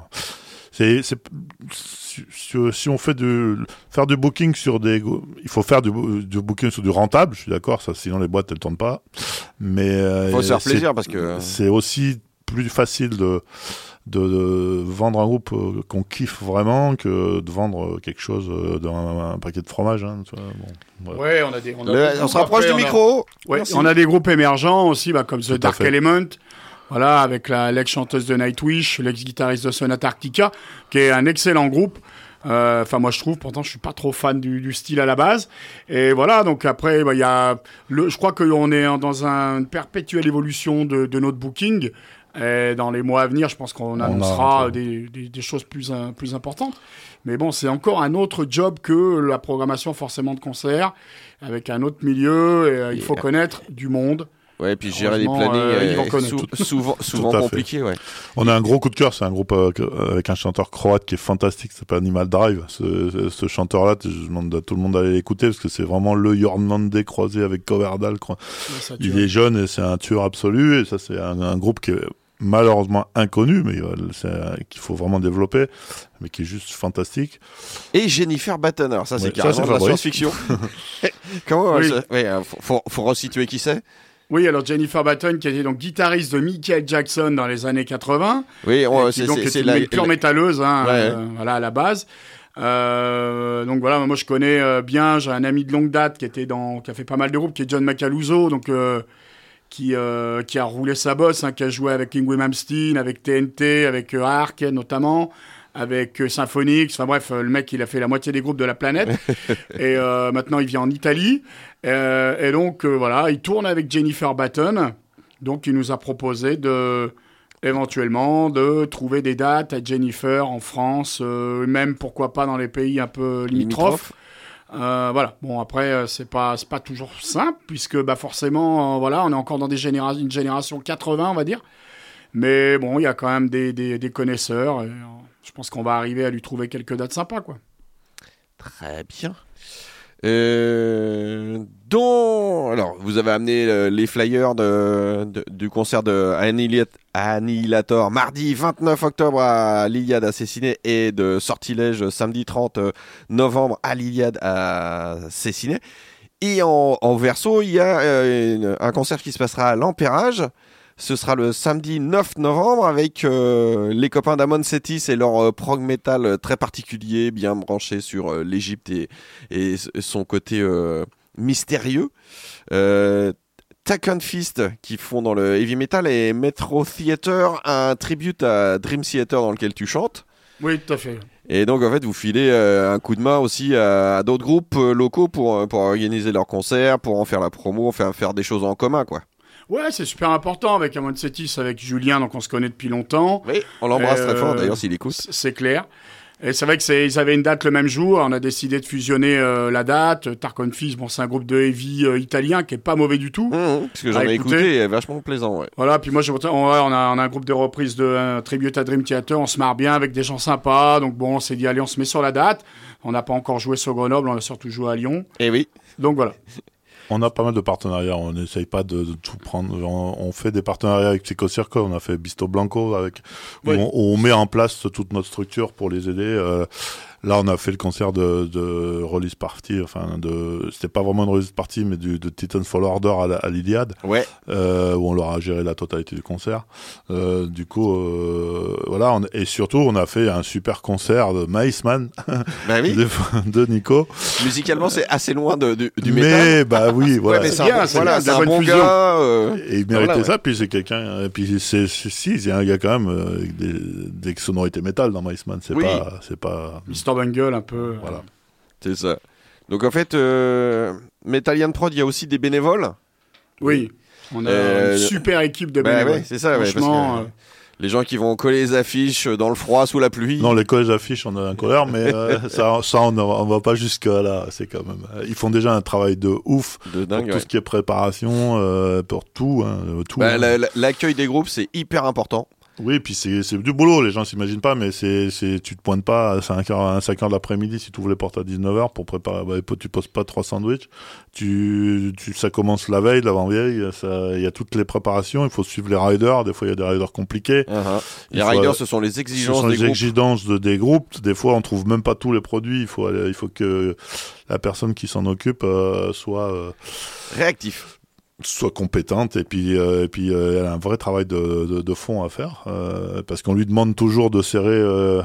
Si on fait faire du booking il faut faire du booking sur du rentable, je suis d'accord, ça, sinon les boîtes elles tournent pas. Mais faut se faire plaisir parce que c'est aussi plus facile de vendre un groupe qu'on kiffe vraiment que de vendre quelque chose d'un paquet de fromage. Ouais, on se rapproche du micro. On a des groupes émergents aussi, comme The Dark Element. Voilà, avec l'ex-chanteuse de Nightwish, l'ex-guitariste de Sonata Arctica, qui est un excellent groupe. Moi je trouve, pourtant je suis pas trop fan du style à la base. Et voilà, donc après, je crois qu'on est dans une perpétuelle évolution de notre booking. Et dans les mois à venir, je pense qu'on annoncera des choses plus importantes. Mais bon, c'est encore un autre job que la programmation forcément de concerts, avec un autre milieu. Et il faut connaître du monde. Ouais, et puis gérer les plannings souvent compliqués. Ouais. On a un gros coup de cœur, c'est un groupe avec un chanteur croate qui est fantastique, c'est pas Animal Drive. Ce chanteur-là, je demande à tout le monde d'aller l'écouter parce que c'est vraiment le Jörn Lande croisé avec Coverdale. Il est jeune et c'est un tueur absolu, et ça c'est un groupe qui est malheureusement inconnu, mais qu'il faut vraiment développer, mais qui est juste fantastique. Et Jennifer Batten, alors ça c'est carrément de la science-fiction. Comment faut resituer qui c'est. Oui, alors Jennifer Batten, qui était donc guitariste de Michael Jackson dans les années 80. Oui, c'est une pure métalleuse, à la base. Donc voilà, moi je connais bien, j'ai un ami de longue date qui a fait pas mal de groupes, qui est John Macaluso, donc qui a roulé sa bosse, qui a joué avec Yngwie Malmsteen, avec TNT, avec Ark notamment. avec Symphonix. Enfin bref, le mec, il a fait la moitié des groupes de la planète. Et maintenant, il vit en Italie. Et donc, voilà, il tourne avec Jennifer Batten. Donc, il nous a proposé éventuellement de trouver des dates à Jennifer en France, même pourquoi pas dans les pays un peu limitrophes. Voilà. Bon, après, c'est pas toujours simple, puisque forcément, voilà, on est encore dans une génération 80, on va dire. Mais bon, il y a quand même des connaisseurs. Et, je pense qu'on va arriver à lui trouver quelques dates sympas, quoi. Très bien. Alors, vous avez amené les flyers du concert de Annihilator mardi 29 octobre à l'Iliade à Cessiné et de Sortilège samedi 30 novembre à l'Iliade à Cessiné. Et en verso, il y a un concert qui se passera à l'Empérage. Ce sera le samedi 9 novembre avec les copains d'Amon Cetis et leur prog metal très particulier, bien branché sur l'Égypte et son côté mystérieux. Taken Fist qui font dans le heavy metal et Metro Theater, un tribute à Dream Theater dans lequel tu chantes. Oui, tout à fait. Et donc, en fait, vous filez un coup de main aussi à d'autres groupes locaux pour organiser leurs concerts, pour en faire la promo, faire des choses en commun, quoi. Ouais, c'est super important avec Amon Cetis, avec Julien, donc on se connaît depuis longtemps. Oui, on l'embrasse très fort d'ailleurs s'il écoute. C'est clair. Et c'est vrai qu'ils avaient une date le même jour, on a décidé de fusionner la date. Tarkon Fils, bon, c'est un groupe de heavy italien qui est pas mauvais du tout. Parce que j'en ai écouté, il est vachement plaisant. Ouais. Voilà, puis moi on a un groupe de reprises de tribute à Dream Theater, on se marre bien avec des gens sympas, donc bon, on s'est dit allez, on se met sur la date. On n'a pas encore joué sur Grenoble, on a surtout joué à Lyon. Et oui. Donc voilà. On a pas mal de partenariats, on n'essaye pas de tout prendre. On fait des partenariats avec Psycho Circle, on a fait Bisto Blanco, où on met en place toute notre structure pour les aider. Là, on a fait le concert de Release Party, c'était pas vraiment une Release Party, mais de Titans Fall Order à l'Iliade, où on leur a géré la totalité du concert. Du coup, voilà, et surtout, on a fait un super concert de Maïsman, de Nico. Musicalement, c'est assez loin du métal. Mais, oui, voilà. Ouais, mais c'est un bon gars. Et il méritait ça, puis c'est quelqu'un, et puis il y a quand même des sonorités métal dans Maïsman, c'est pas... Bungle un peu. Voilà. C'est ça. Donc en fait, Metallian Prod, il y a aussi des bénévoles. Oui. On a une super équipe de bénévoles. Ouais, c'est ça. Franchement, parce que les gens qui vont coller les affiches dans le froid, sous la pluie. Non, les coller les affiches, on a un colère, mais ça on va pas jusque là. C'est quand même. Ils font déjà un travail de ouf. De dingue. Pour tout ce qui est préparation, pour tout. L'accueil des groupes, c'est hyper important. Oui, puis c'est du boulot, les gens s'imaginent pas, mais tu te pointes pas à 5h de l'après-midi si tu ouvres les portes à 19h pour préparer, tu poses pas 3 sandwichs, ça commence la veille, l'avant-veille, il y a toutes les préparations, il faut suivre les riders, des fois il y a des riders compliqués. Les riders, ce sont les exigences des groupes, des fois on trouve même pas tous les produits, il faut que la personne qui s'en occupe soit réactif. Soit compétente et puis elle a un vrai travail de fond à faire parce qu'on lui demande toujours de serrer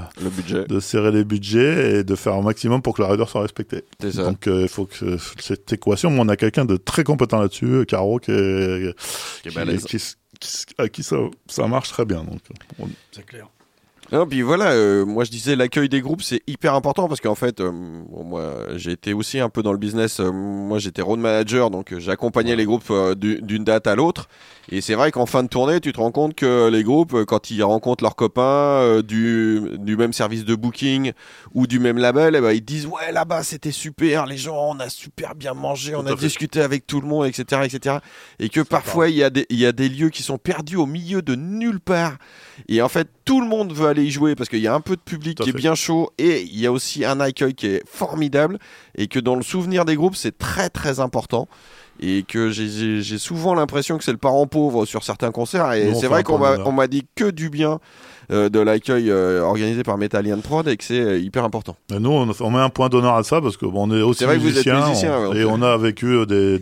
les budgets et de faire un maximum pour que le rider soit respecté. C'est ça. Donc il faut que cette équation, on a quelqu'un de très compétent là-dessus, Caro, qui est balèze. À qui ça marche très bien. Donc c'est clair. Non, puis voilà, moi je disais l'accueil des groupes c'est hyper important parce qu'en fait, moi j'ai été aussi un peu dans le business, moi j'étais road manager donc j'accompagnais les groupes d'une date à l'autre et c'est vrai qu'en fin de tournée tu te rends compte que les groupes quand ils rencontrent leurs copains du même service de booking ou du même label, ils disent ouais là-bas c'était super, les gens on a super bien mangé, on a discuté avec tout le monde etc. et que parfois il y a des lieux qui sont perdus au milieu de nulle part et en fait tout le monde veut aller y jouer parce qu'il y a un peu de public qui est bien chaud et il y a aussi un accueil qui est formidable et que dans le souvenir des groupes c'est très très important et que j'ai souvent l'impression que c'est le parent pauvre sur certains concerts et c'est vrai qu'on m'a dit que du bien de l'accueil organisé par Metallian Prod et que c'est hyper important. Et nous on met un point d'honneur à ça parce que on est aussi musiciens et on a vécu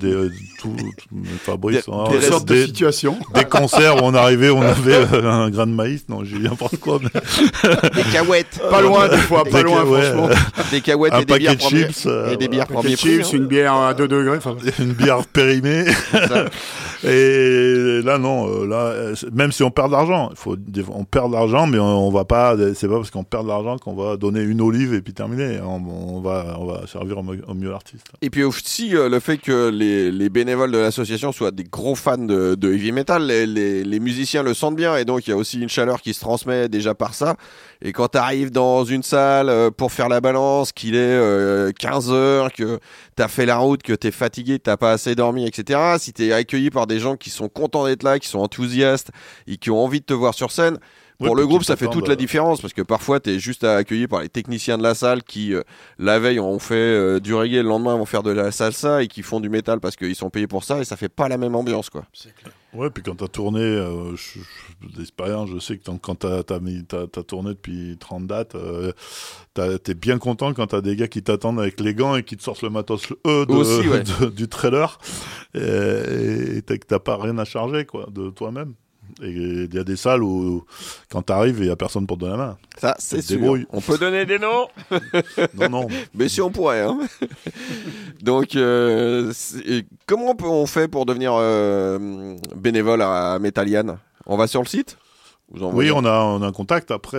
Fabrice, des sortes de situations, des concerts où on arrivait, on avait un grain de maïs, non j'ai n'importe quoi, mais... des cahuètes, pas loin des fois, franchement, des cahuètes et des bières chips, et des bières chips, une bière à 2 degrés, une bière périmée. Et là, non, même si on perd de l'argent, on perd de l'argent, mais on va pas, c'est pas parce qu'on perd de l'argent qu'on va donner une olive et puis terminer. On va servir au mieux l'artiste. Et puis aussi, le fait que les bénévoles de l'association soient des gros fans de heavy metal, les musiciens le sentent bien, et donc il y a aussi une chaleur qui se transmet déjà par ça. Et quand tu arrives dans une salle pour faire la balance, qu'il est 15 heures, que t'as fait la route, que t'es fatigué, t'as pas assez dormi, etc. Si t'es accueilli par des gens qui sont contents d'être là, qui sont enthousiastes et qui ont envie de te voir sur scène, pour le groupe, ça fait toute la différence, parce que parfois t'es juste accueilli par les techniciens de la salle qui la veille ont fait du reggae, le lendemain vont faire de la salsa et qui font du métal parce qu'ils sont payés pour ça, et ça fait pas la même ambiance, quoi. C'est clair. Ouais, puis quand t'as tourné, d'expérience, je sais que quand t'as tourné depuis 30 dates, t'es bien content quand t'as des gars qui t'attendent avec les gants et qui te sortent le matos du trailer, et que t'as pas rien à charger, quoi, de toi-même. Et il y a des salles où, quand t'arrives, il y a personne pour te donner la main. Ça, c'est sûr. Débrouille. On peut donner des noms. Non. Mais si on pourrait, hein. Donc, comment on fait pour devenir bénévole à Metallian ? On va sur le site ? Oui, on a un contact. Après,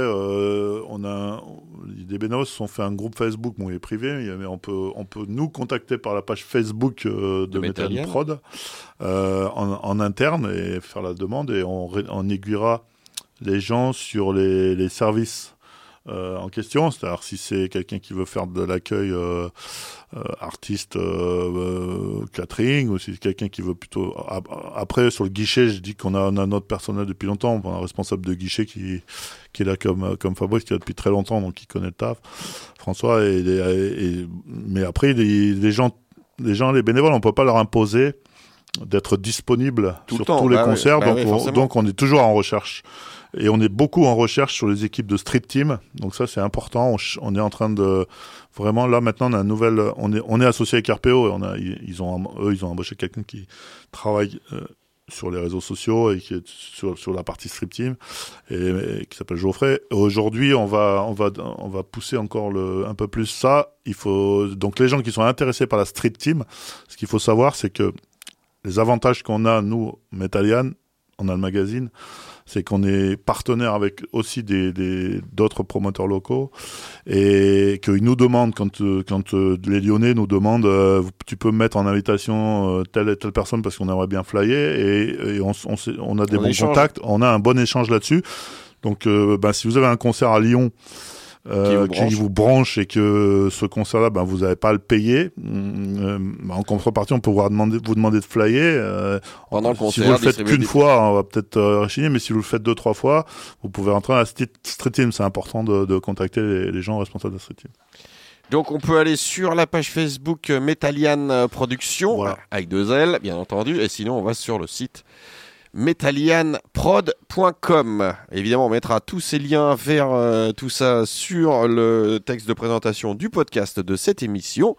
des bénévoles se sont fait un groupe Facebook, bon, il est privé, mais on peut nous contacter par la page Facebook de Metallian Prod en interne et faire la demande, et on aiguillera les gens sur les services en question. C'est-à-dire si c'est quelqu'un qui veut faire de l'accueil artiste catering, ou si c'est quelqu'un qui veut plutôt... Après, sur le guichet, je dis qu'on a notre personnel depuis longtemps, on a un responsable de guichet qui est là comme Fabrice, qui est là depuis très longtemps, donc qui connaît le taf, François, mais après, les gens, les bénévoles, on peut pas leur imposer d'être disponible sur tous les concerts, donc on est toujours en recherche. Et on est beaucoup en recherche sur les équipes de street team. Donc ça, c'est important. On est en train de... Vraiment, là, maintenant, on a une nouvelle... On est associé avec RPO. Et ils ont embauché quelqu'un qui travaille sur les réseaux sociaux et qui est sur la partie street team, et qui s'appelle Geoffrey. Aujourd'hui, on va pousser encore un peu plus ça. Donc les gens qui sont intéressés par la street team, ce qu'il faut savoir, c'est que les avantages qu'on a, nous, Metallian, on a le magazine, c'est qu'on est partenaire avec aussi d'autres promoteurs locaux, et qu'ils nous demandent, quand les Lyonnais nous demandent tu peux mettre en invitation telle et telle personne parce qu'on aimerait bien flyer, et on a des bons contacts, on a un bon échange là-dessus. Donc si vous avez un concert à Lyon qui vous branche, et que ce concert-là, vous n'avez pas à le payer, en contrepartie, on peut vous demander de flyer. Pendant le concert, si vous le faites qu'une fois, on va peut-être rechigner, mais si vous le faites 2-3 fois, vous pouvez rentrer dans la street team. C'est important de contacter les gens responsables de la street team. Donc on peut aller sur la page Facebook Metallian Production, voilà, avec 2 L, bien entendu, et sinon on va sur le site metallianprod.com. Évidemment, on mettra tous ces liens vers tout ça sur le texte de présentation du podcast de cette émission.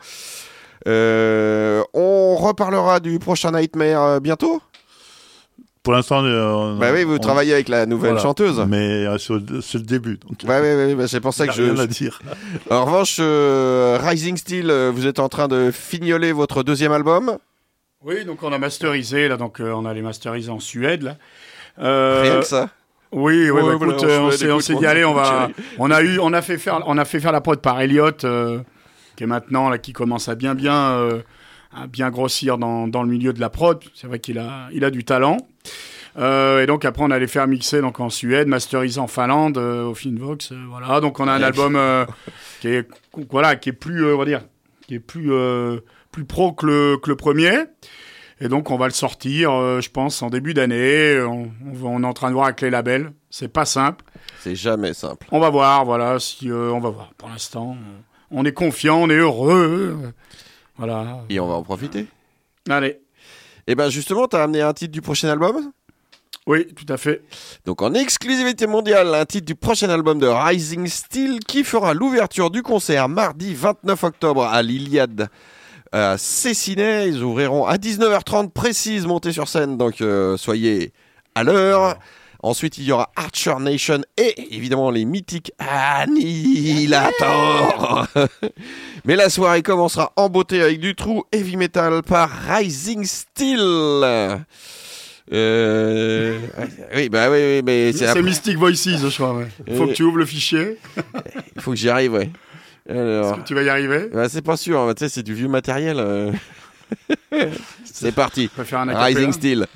On reparlera du prochain Nightmare bientôt. Pour l'instant, oui, vous travaillez avec la nouvelle chanteuse. Mais c'est le début. Donc, oui, c'est pour ça que rien à dire. En revanche, Rising Steel, vous êtes en train de fignoler votre 2e album. Oui, donc on a masterisé, là, donc on a les masterisés en Suède, là. Rien que ça. Oui, écoute, on s'est dit, allez, on a fait faire la prod par Elliot, qui est maintenant, là, qui commence à bien grossir dans le milieu de la prod. C'est vrai qu'il a du talent. Et donc après, on allait faire mixer donc en Suède, masteriser en Finlande, au Finvox, voilà. Donc on a un album qui est plus, on va dire, qui est plus pro que le premier. Et donc, on va le sortir, je pense, en début d'année. On est en train de voir avec les labels. C'est pas simple. C'est jamais simple. On va voir, voilà. On va voir. Pour l'instant, on est confiant, on est heureux. Voilà. Et on va en profiter. Allez. Et justement, t'as amené un titre du prochain album ? Oui, tout à fait. Donc, en exclusivité mondiale, un titre du prochain album de Rising Steel qui fera l'ouverture du concert mardi 29 octobre à l'Iliade. À Cessinet, ils ouvriront à 19h30 précise, montée sur scène, donc soyez à l'heure. Ensuite, il y aura Archer Nation et évidemment les mythiques Annihilator. Mais la soirée commencera en beauté avec du true heavy metal par Rising Steel. Oui, mais C'est après. Mystic Voices, je crois. Ouais. Faut que tu ouvres le fichier. Il faut que j'y arrive, ouais. Alors, Est-ce que tu vas y arriver? c'est pas sûr, hein, tu sais, c'est du vieux matériel. C'est parti. On peut faire un acapella. Rising Steel.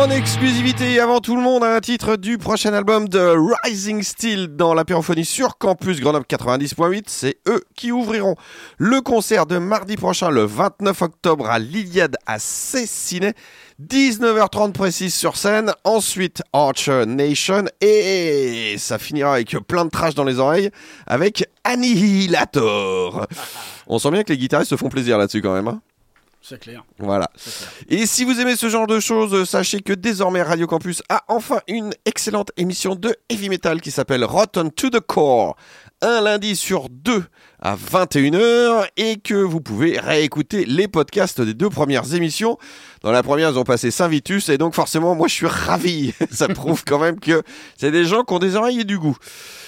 En exclusivité avant tout le monde, un titre du prochain album de Rising Steel dans l'apérophonie sur Campus Grenoble 90.8. C'est eux qui ouvriront le concert de mardi prochain, le 29 octobre à l'Iliade à Cessiné. 19h30 précise sur scène. Ensuite, Archer Nation. Et ça finira avec plein de trash dans les oreilles avec Annihilator. On sent bien que les guitaristes se font plaisir là-dessus quand même, hein. C'est clair. Voilà. C'est clair. Et si vous aimez ce genre de choses, sachez que désormais Radio Campus a enfin une excellente émission de heavy metal qui s'appelle Rotten to the Core. Un lundi sur 2 à 21h et que vous pouvez réécouter les podcasts des 2 premières émissions. Dans la première, ils ont passé Saint-Vitus et donc forcément, moi je suis ravi. Ça prouve quand même que c'est des gens qui ont des oreilles et du goût.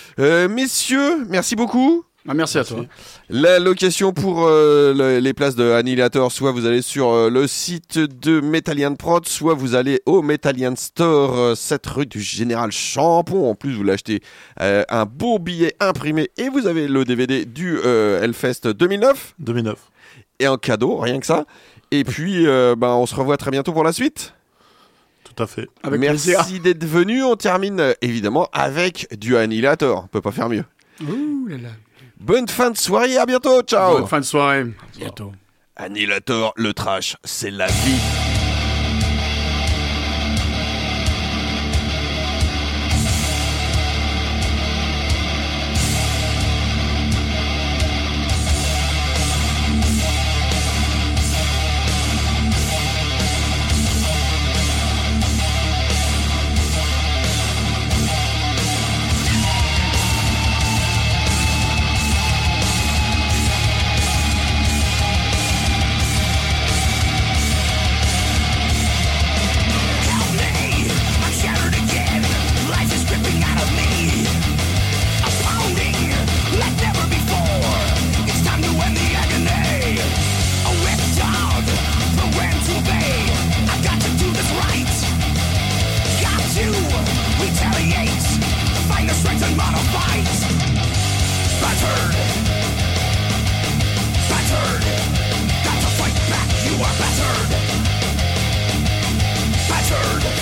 Messieurs, merci beaucoup. Ah, merci à toi. La location pour les places de Annihilator, soit vous allez sur le site de Metallian Prod, soit vous allez au Metallian Store, 7 rue du Général Champon. En plus, vous l'achetez un beau billet imprimé et vous avez le DVD du Hellfest 2009. Et en cadeau, rien que ça. Et puis, on se revoit très bientôt pour la suite. Tout à fait. Avec Merci plaisir. d'être venu. On termine évidemment avec du Annihilator. On peut pas faire mieux. Ouh là là. Bonne fin de soirée, à bientôt, ciao. Bonne fin de soirée. À bientôt. Annihilator, le trash, c'est la vie. Battered.